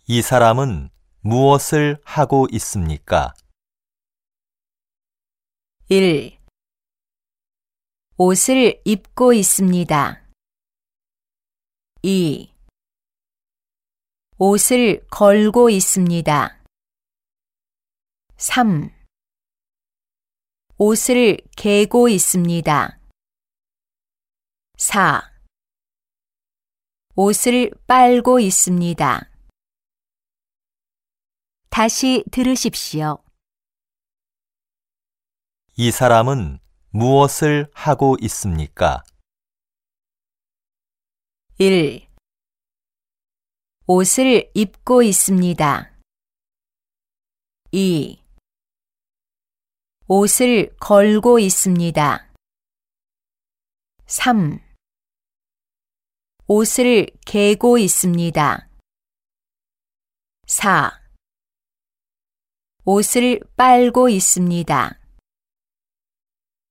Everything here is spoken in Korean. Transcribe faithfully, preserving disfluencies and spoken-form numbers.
이 사람은 무엇을 하고 있습니까? 일. 옷을 입고 있습니다. 이. 옷을 걸고 있습니다. 삼. 옷을 개고 있습니다. 사. 옷을 빨고 있습니다. 다시 들으십시오. 이 사람은 무엇을 하고 있습니까? 일. 옷을 입고 있습니다. 이. 옷을 걸고 있습니다. 삼. 옷을 개고 있습니다. 사. 옷을 빨고 있습니다.